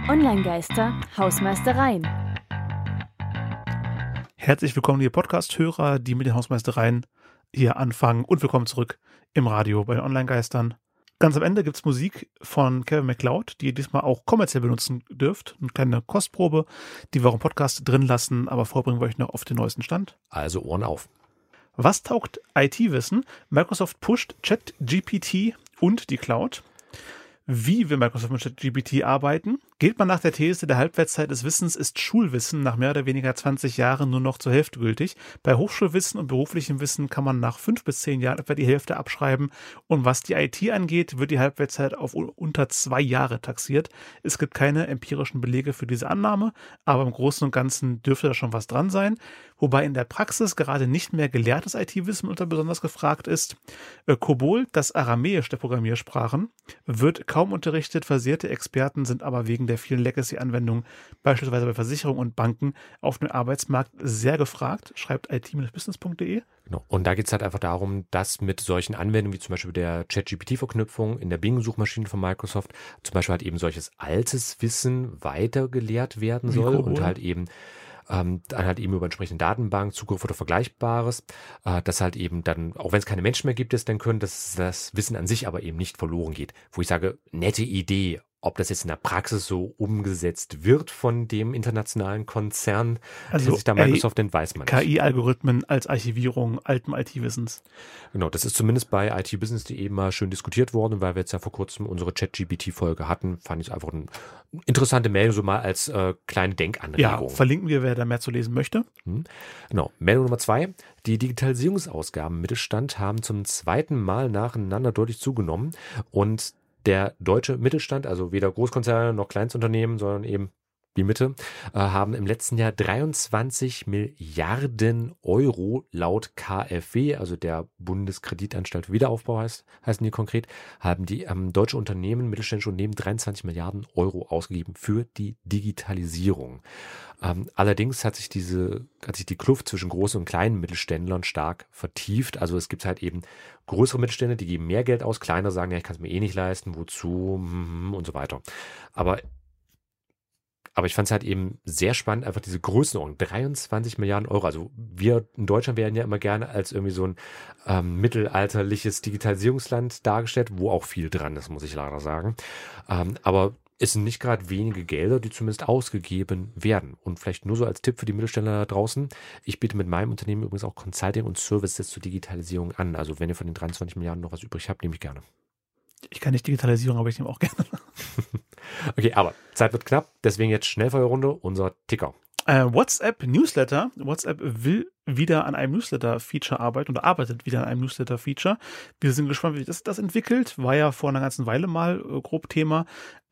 Online-Geister, Hausmeistereien. Herzlich willkommen, liebe Podcast-Hörer, die mit den Hausmeistereien hier anfangen, und willkommen zurück im Radio bei den Online-Geistern. Ganz am Ende gibt es Musik von Kevin MacLeod, die ihr diesmal auch kommerziell benutzen dürft. Eine kleine Kostprobe, die wir auch im Podcast drin lassen, aber vorbringen wir euch noch auf den neuesten Stand. Also Ohren auf. Was taugt IT-Wissen? Microsoft pusht ChatGPT und die Cloud. Wie will Microsoft mit ChatGPT arbeiten? Geht man nach der These, der Halbwertszeit des Wissens ist Schulwissen nach mehr oder weniger 20 Jahren nur noch zur Hälfte gültig. Bei Hochschulwissen und beruflichem Wissen kann man nach 5 bis 10 Jahren etwa die Hälfte abschreiben. Und was die IT angeht, wird die Halbwertszeit auf unter 2 Jahre taxiert. Es gibt keine empirischen Belege für diese Annahme, aber im Großen und Ganzen dürfte da schon was dran sein. Wobei in der Praxis gerade nicht mehr gelehrtes IT-Wissen unter besonders gefragt ist. COBOL, das Aramäisch der Programmiersprachen, wird kaum unterrichtet. Versierte Experten sind aber wegen der vielen Legacy-Anwendungen, beispielsweise bei Versicherungen und Banken, auf dem Arbeitsmarkt sehr gefragt, schreibt it-business.de. Genau. Und da geht es halt einfach darum, dass mit solchen Anwendungen wie zum Beispiel der ChatGPT-Verknüpfung in der Bing-Suchmaschine von Microsoft zum Beispiel halt eben solches altes Wissen weitergelehrt werden soll und halt eben dann halt eben über entsprechende Datenbank, Zugriff oder Vergleichbares, dass halt eben dann, auch wenn es keine Menschen mehr gibt, es dann können, dass das Wissen an sich aber eben nicht verloren geht. Wo ich sage, nette Idee. Ob das jetzt in der Praxis so umgesetzt wird von dem internationalen Konzern, Also der sich da Microsoft nennt, weiß man nicht. KI-Algorithmen als Archivierung alten IT-Wissens. Genau, das ist zumindest bei itbusiness.de mal schön diskutiert worden, weil wir jetzt ja vor kurzem unsere ChatGPT-Folge hatten, fand ich es einfach eine interessante Meldung, so mal als kleine Denkanregung. Ja, verlinken wir, wer da mehr zu lesen möchte. Genau, Meldung Nummer 2. Die Digitalisierungsausgaben im Mittelstand haben zum zweiten Mal nacheinander deutlich zugenommen und der deutsche Mittelstand, also weder Großkonzerne noch Kleinstunternehmen, sondern eben die Mitte, haben im letzten Jahr 23 Milliarden Euro laut KfW, also der Bundeskreditanstalt für Wiederaufbau heißen die konkret, haben die deutsche Unternehmen, mittelständische Unternehmen 23 Milliarden Euro ausgegeben für die Digitalisierung. Allerdings hat sich die Kluft zwischen großen und kleinen Mittelständlern stark vertieft. Also es gibt halt eben größere Mittelständler, die geben mehr Geld aus, kleinere sagen, ja, ich kann es mir eh nicht leisten, wozu und so weiter. Aber ich fand es halt eben sehr spannend, einfach diese Größenordnung, 23 Milliarden Euro. Also wir in Deutschland werden ja immer gerne als irgendwie so ein mittelalterliches Digitalisierungsland dargestellt, wo auch viel dran ist, muss ich leider sagen. Aber es sind nicht gerade wenige Gelder, die zumindest ausgegeben werden. Und vielleicht nur so als Tipp für die Mittelständler da draußen. Ich biete mit meinem Unternehmen übrigens auch Consulting und Services zur Digitalisierung an. Also wenn ihr von den 23 Milliarden noch was übrig habt, nehme ich gerne. Ich kann nicht Digitalisierung, aber ich nehme auch gerne. Okay, aber Zeit wird knapp. Deswegen jetzt Schnellfeuerrunde, unser Ticker. WhatsApp Newsletter. WhatsApp will wieder an einem Newsletter-Feature arbeiten oder arbeitet wieder an einem Newsletter-Feature. Wir sind gespannt, wie sich das entwickelt. War ja vor einer ganzen Weile mal grob Thema.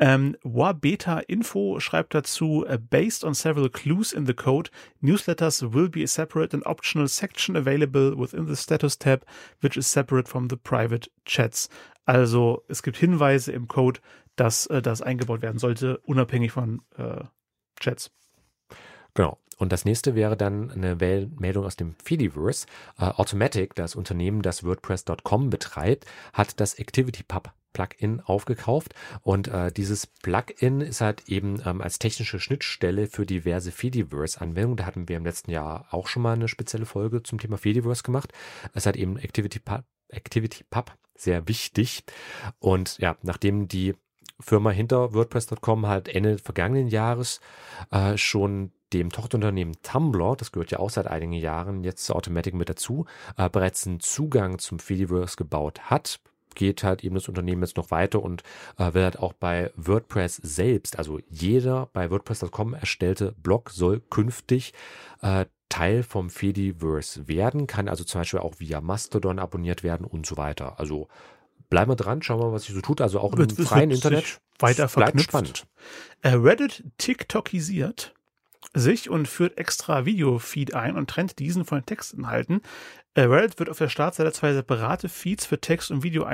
Wabeta Info schreibt dazu, based on several clues in the code, newsletters will be a separate and optional section available within the status tab, which is separate from the private chats. Also es gibt Hinweise im Code, dass das eingebaut werden sollte, unabhängig von Chats. Genau. Und das nächste wäre dann eine Meldung aus dem Fediverse. Automatic, das Unternehmen, das WordPress.com betreibt, hat das ActivityPub Plugin aufgekauft und dieses Plugin ist halt eben als technische Schnittstelle für diverse Fediverse-Anwendungen. Da hatten wir im letzten Jahr auch schon mal eine spezielle Folge zum Thema Fediverse gemacht. Es hat eben ActivityPub sehr wichtig und ja, nachdem die Firma hinter WordPress.com halt Ende vergangenen Jahres schon dem Tochterunternehmen Tumblr, das gehört ja auch seit einigen Jahren jetzt zur Automatic mit dazu, bereits einen Zugang zum Fediverse gebaut hat, geht halt eben das Unternehmen jetzt noch weiter und will halt auch bei WordPress selbst, also jeder bei WordPress.com erstellte Blog soll künftig Teil vom Fediverse werden, kann also zum Beispiel auch via Mastodon abonniert werden und so weiter. Also bleiben wir dran, schauen wir mal, was sich so tut. Also auch im freien Internet weiter bleibt verknüpft. Spannend. Reddit TikTokisiert sich und führt extra Video-Feed ein und trennt diesen von den Textinhalten. Reddit wird auf der Startseite zwei separate Feeds für Text und Video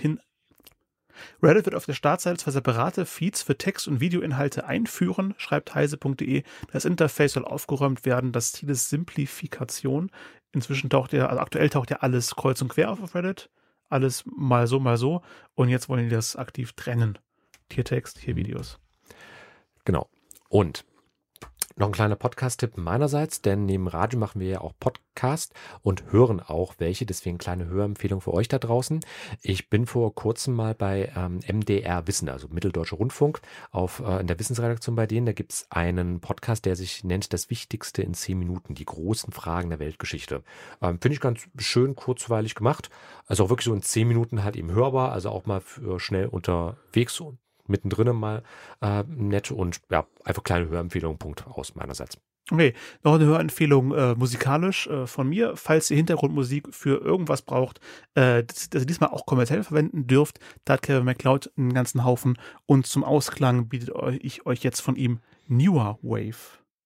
Reddit wird auf der Startseite zwei separate Feeds für Text- und Videoinhalte einführen, schreibt heise.de. Das Interface soll aufgeräumt werden. Das Ziel ist Simplifikation. Inzwischen aktuell taucht ja alles kreuz und quer auf Reddit. Alles mal so. Und jetzt wollen die das aktiv trennen. Hier Text, hier Videos. Genau. Und noch ein kleiner Podcast-Tipp meinerseits, denn neben Radio machen wir ja auch Podcast und hören auch welche, deswegen kleine Hörempfehlung für euch da draußen. Ich bin vor kurzem mal bei MDR Wissen, also Mitteldeutscher Rundfunk, in der Wissensredaktion bei denen. Da gibt es einen Podcast, der sich nennt Das Wichtigste in 10 Minuten, die großen Fragen der Weltgeschichte. Finde ich ganz schön kurzweilig gemacht, also auch wirklich so in 10 Minuten halt eben hörbar, also auch mal für schnell unterwegs und mittendrin mal nett und ja, einfach kleine Hörempfehlung, Punkt aus meinerseits. Okay, noch eine Hörempfehlung musikalisch von mir. Falls ihr Hintergrundmusik für irgendwas braucht, das ihr diesmal auch kommerziell verwenden dürft, da hat Kevin MacLeod einen ganzen Haufen und zum Ausklang bietet ich euch jetzt von ihm Newer Wave.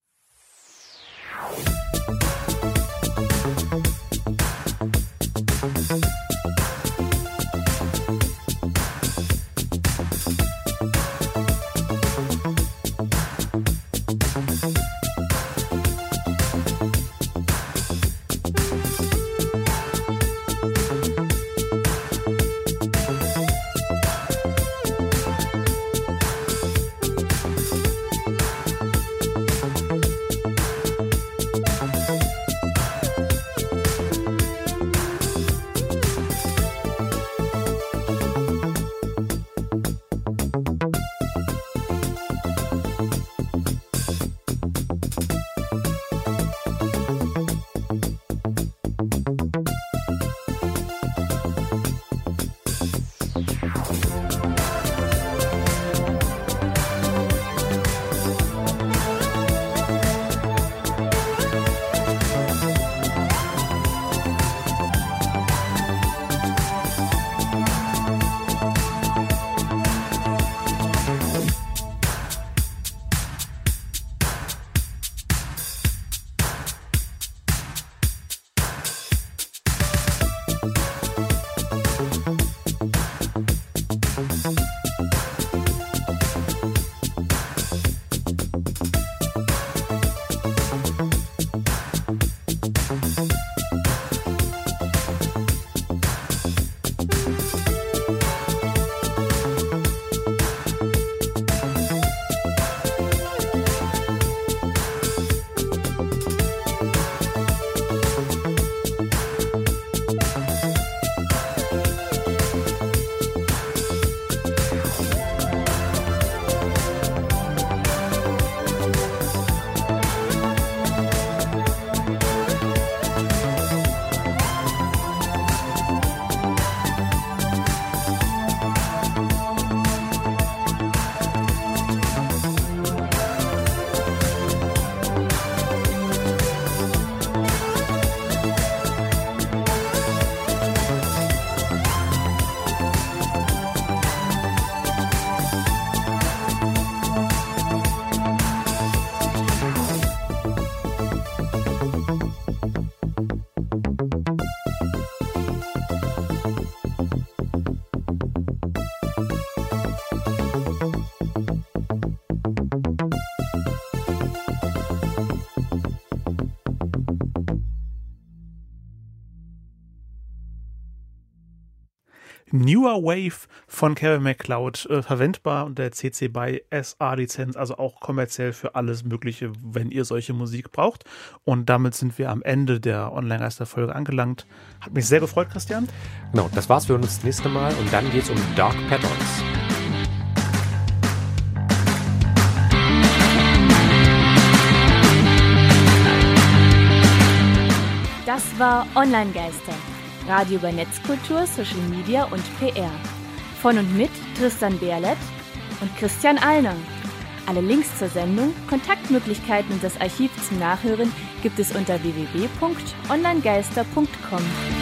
Newer Wave von Kevin MacLeod, verwendbar unter der CC BY SA-Lizenz, also auch kommerziell für alles Mögliche, wenn ihr solche Musik braucht. Und damit sind wir am Ende der Online-Geister-Folge angelangt. Hat mich sehr gefreut, Christian. Genau, das war's für uns das nächste Mal und dann geht's um Dark Patterns. Das war Online-Geister. Radio über Netzkultur, Social Media und PR. Von und mit Tristan Berlet und Christian Allner. Alle Links zur Sendung, Kontaktmöglichkeiten und das Archiv zum Nachhören gibt es unter www.onlinegeister.com.